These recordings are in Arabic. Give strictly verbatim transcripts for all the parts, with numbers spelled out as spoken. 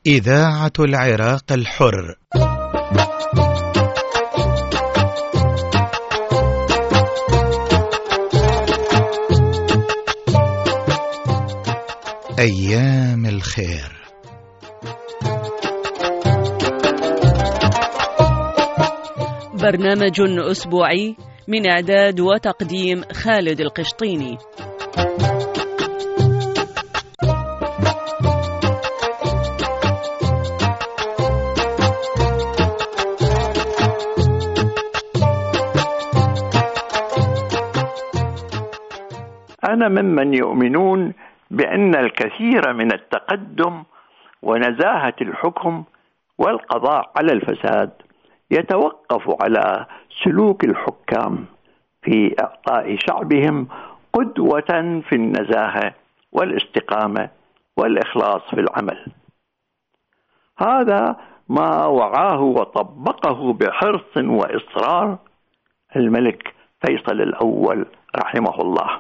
إذاعة العراق الحر. أيام الخير. برنامج أسبوعي من إعداد وتقديم خالد القشطيني. أنا ممن يؤمنون بأن الكثير من التقدم ونزاهة الحكم والقضاء على الفساد يتوقف على سلوك الحكام في إعطاء شعبهم قدوة في النزاهة والاستقامة والإخلاص في العمل. هذا ما وعاه وطبقه بحرص وإصرار الملك فيصل الأول رحمه الله.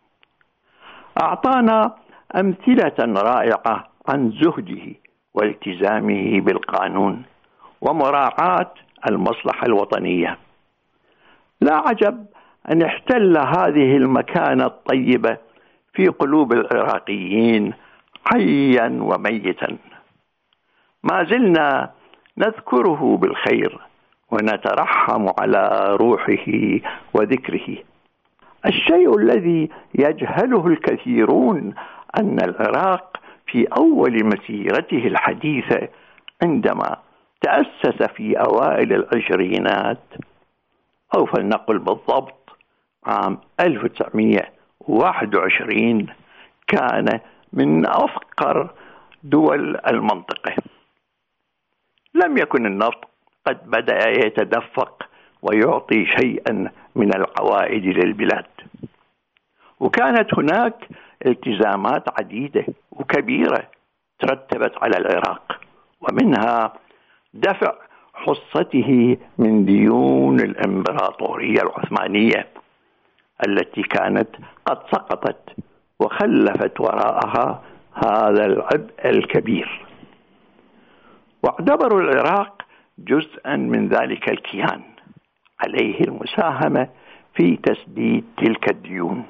أعطانا أمثلة رائعة عن زهده والتزامه بالقانون ومراعاة المصلحة الوطنية. لا عجب أن احتل هذه المكانة الطيبة في قلوب العراقيين حيا وميتا. ما زلنا نذكره بالخير ونترحم على روحه وذكره. الشيء الذي يجهله الكثيرون أن العراق في أول مسيرته الحديثة عندما تأسس في أوائل العشرينات، أو فلنقل بالضبط عام ألف وتسعمائة وواحد وعشرين، كان من أفقر دول المنطقة. لم يكن النفط قد بدأ يتدفق ويعطي شيئا من العوائد للبلاد، وكانت هناك التزامات عديدة وكبيرة ترتبت على العراق، ومنها دفع حصته من ديون الإمبراطورية العثمانية التي كانت قد سقطت وخلفت وراءها هذا العبء الكبير. واعتبروا العراق جزءا من ذلك الكيان، عليه المساهمة في تسديد تلك الديون.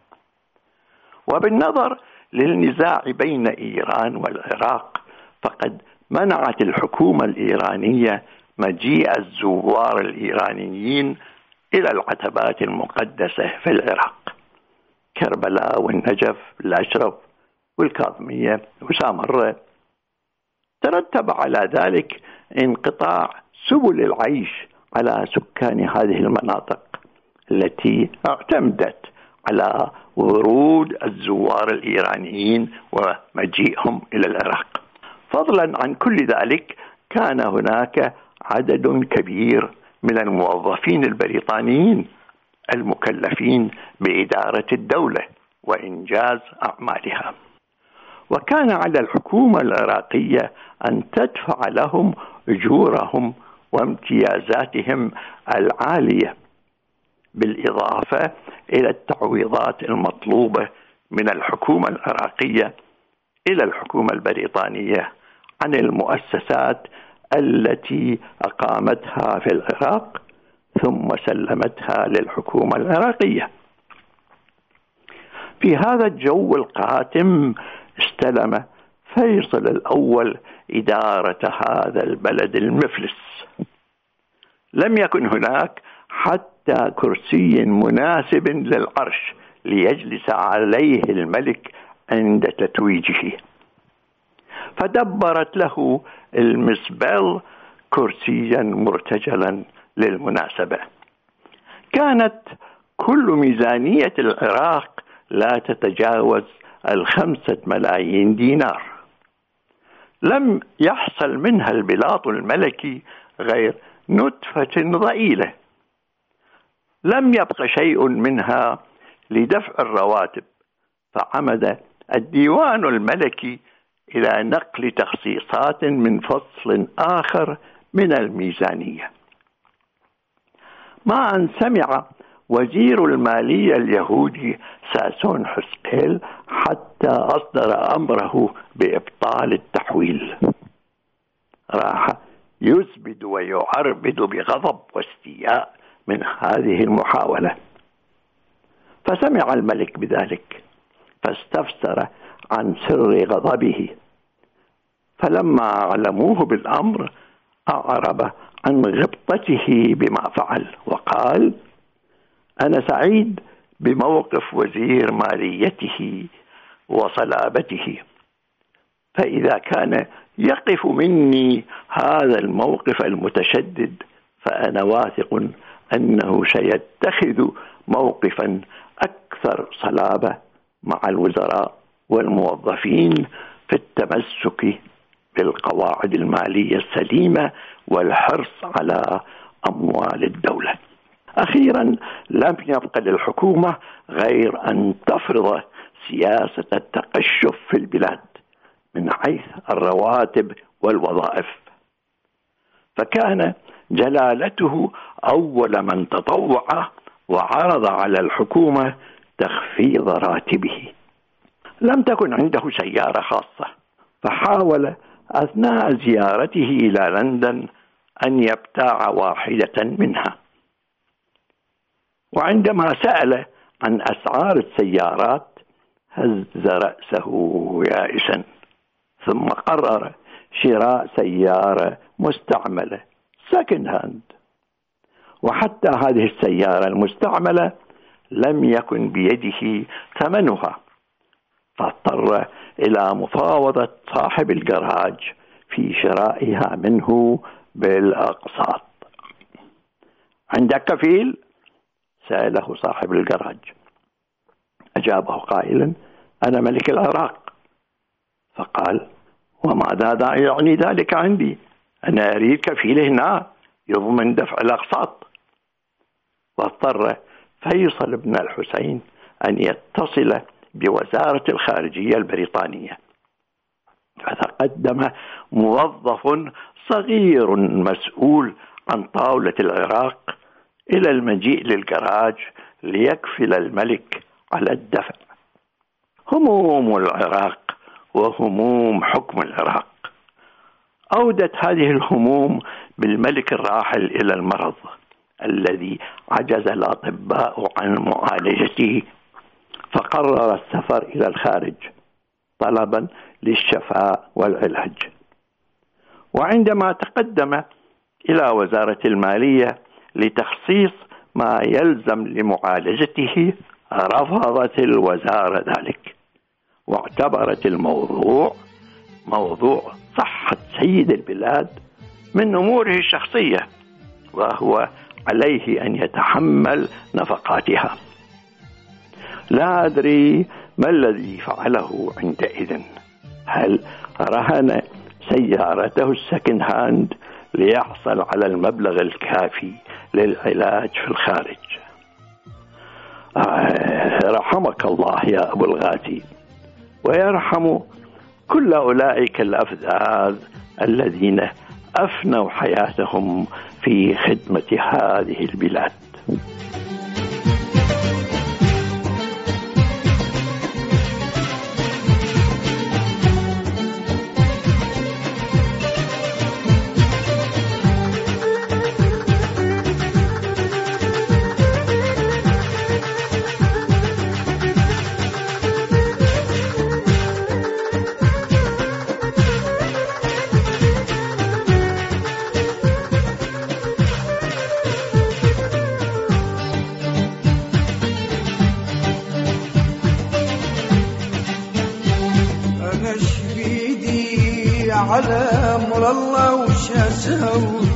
وبالنظر للنزاع بين إيران والعراق، فقد منعت الحكومة الإيرانية مجيء الزوار الإيرانيين إلى العتبات المقدسة في العراق، كربلاء والنجف الأشرف والكاظمية وسامرة. ترتب على ذلك انقطاع سبل العيش على سكان هذه المناطق التي اعتمدت على ورود الزوار الإيرانيين ومجيئهم إلى العراق. فضلا عن كل ذلك، كان هناك عدد كبير من الموظفين البريطانيين المكلفين بإدارة الدولة وإنجاز أعمالها، وكان على الحكومة العراقية أن تدفع لهم أجورهم وامتيازاتهم العالية، بالإضافة إلى التعويضات المطلوبة من الحكومة العراقية إلى الحكومة البريطانية عن المؤسسات التي أقامتها في العراق ثم سلمتها للحكومة العراقية. في هذا الجو القاتم استلم فيصل الأول إدارة هذا البلد المفلس. لم يكن هناك حتى كرسي مناسب للعرش ليجلس عليه الملك عند تتويجه، فدبرت له المسبل كرسيا مرتجلا للمناسبة. كانت كل ميزانية العراق لا تتجاوز الخمسة ملايين دينار. لم يحصل منها البلاط الملكي غير نتفة ضئيلة. لم يبق شيء منها لدفع الرواتب، فعمد الديوان الملكي إلى نقل تخصيصات من فصل آخر من الميزانية. ما أن سمع وزير المالية اليهودي ساسون حسقيل حتى أصدر أمره بإبطال التحويل. راح يزبد ويعربد بغضب واستياء من هذه المحاولة. فسمع الملك بذلك فاستفسر عن سر غضبه، فلما علموه بالأمر أعرب عن غبطته بما فعل وقال: أنا سعيد بموقف وزير ماليته وصلابته، فإذا كان يقف مني هذا الموقف المتشدد فأنا واثق أنه سيتخذ موقفا أكثر صلابة مع الوزراء والموظفين في التمسك بالقواعد المالية السليمة والحرص على أموال الدولة. أخيرا، لم يبق للحكومة غير أن تفرض سياسة التقشف في البلاد من حيث الرواتب والوظائف، فكان جلالته أول من تطوع وعرض على الحكومة تخفيض راتبه. لم تكن عنده سيارة خاصة، فحاول أثناء زيارته إلى لندن أن يبتاع واحدة منها، وعندما سأل عن أسعار السيارات هز رأسه يائسا، ثم قرر شراء سيارة مستعملة سكند هاند، وحتى هذه السيارة المستعملة لم يكن بيده ثمنها، فاضطر إلى مفاوضة صاحب الجراج في شرائها منه بالأقساط. عندك كفيل؟ سأله صاحب الجراج. أجابه قائلا: أنا ملك العراق. فقال: وماذا يعني ذلك عندي؟ أنا أريد كفيل هنا يضمن دفع الأقساط. واضطر فيصل بن الحسين أن يتصل بوزارة الخارجية البريطانية، فتقدم موظف صغير مسؤول عن طاولة العراق إلى المجيء للجراج ليكفل الملك على الدفع. هموم العراق وهموم حكم العراق أودت هذه الهموم بالملك الراحل إلى المرض الذي عجز الأطباء عن معالجته، فقرر السفر إلى الخارج طلبا للشفاء والعلاج. وعندما تقدم إلى وزارة المالية لتخصيص ما يلزم لمعالجته رفضت الوزارة ذلك، واعتبرت الموضوع موضوع صحة سيد البلاد من أموره الشخصية، وهو عليه أن يتحمل نفقاتها. لا أدري ما الذي فعله عندئذ، هل رهن سيارته السكند هاند ليحصل على المبلغ الكافي للعلاج في الخارج؟ آه رحمك الله يا أبو الغازي، ويرحم كل أولئك الأفذاذ الذين أفنوا حياتهم في خدمة هذه البلاد. على أمر الله وش أسوي؟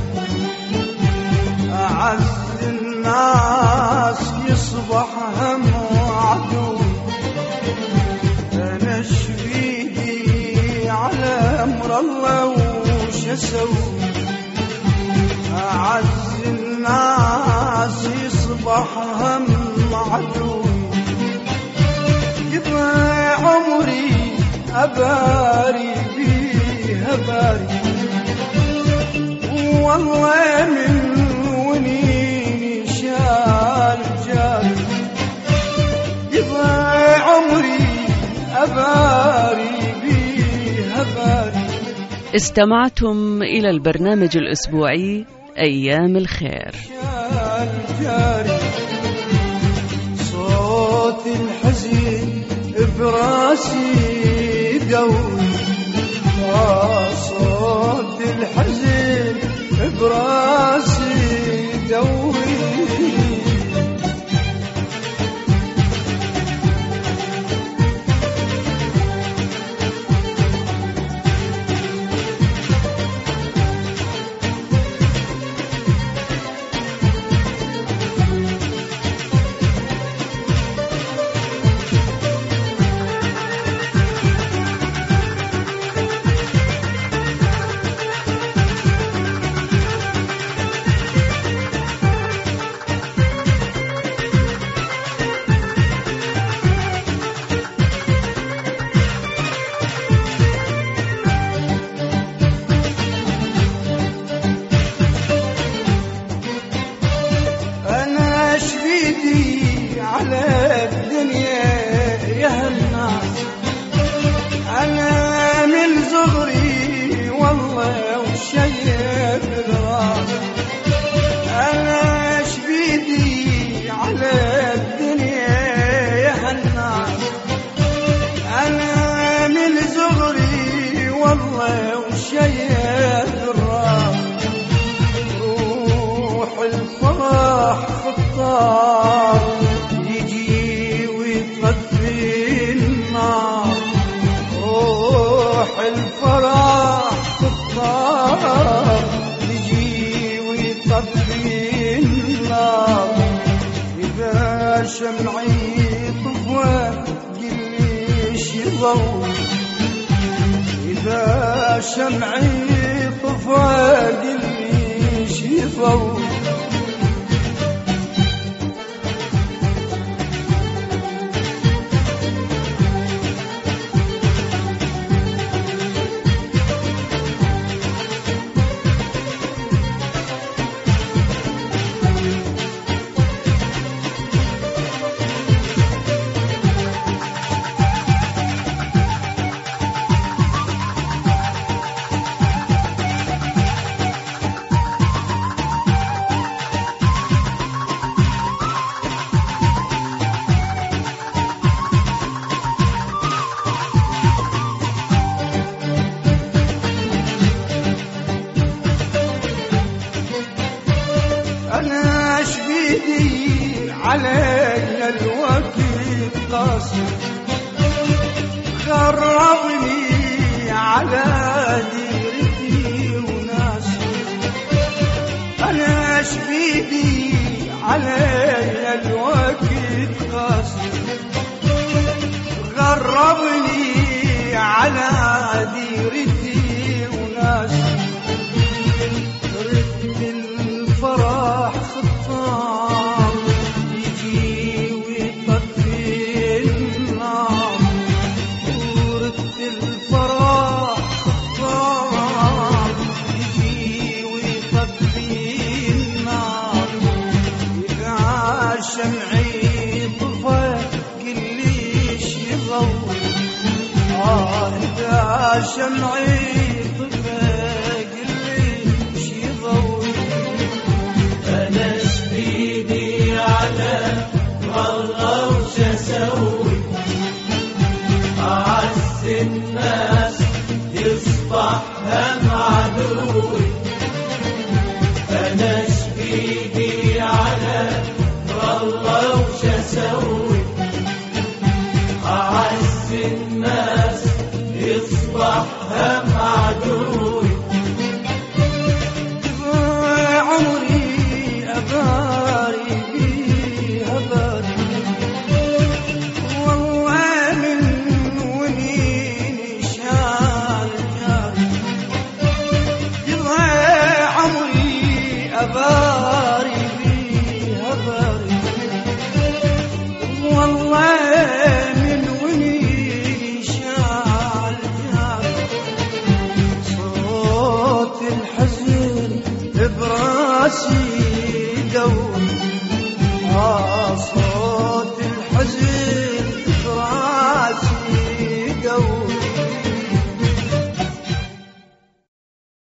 أعز الناس يصبح هم وعدو، أنا شبيدي على أمر الله وش أسوي؟ أعز الناس يصبح هم عدو، يضيع عمري أباري هباري، والله من ونيني شال جاري، يضيع عمري أباري بيه هباري، استمعتم إلى البرنامج الأسبوعي أيام الخير. صوت الحزين براسي دوي، صوت الحزين براسي دوي. على الدنيا يا الناس، أنا من صغري والله وشيب الراس، أنا شبيدي على الدنيا يا الناس، أنا من صغري والله وشيب الراس. روح الفرح خطار يجي ويطفي النار، روح الفرح خطار يجي ويطفي النار. إذا شمعي طفى قليش يضوي، إذا شمعي طفى قليش يضوي. أنا شبيدي علي الوقت قاسي، غربني على ديرتي وناسي. أنا شبيدي علي الوقت قاسي، غربني على ديرتي وناسي. الفرح خطار يجي ويطفي النار، ورد الفرح خطار يجي ويطفي النار. إذا شمعي طفى قليش يضوي، آه إذا شمعي طفى قليش يضوي. أنا شبيدي على والله وش أسوي، أعز الناس يصبح هم عدوي. أنا شبيدي على والله وش أسوي، أعز الناس يصبح هم عدوي. عمري أباري بيها باري، والله من ونيني شال جاري. يضيع عمري أباري بيها باري، والله من ونيني شال جاري. صوت الحزن براسي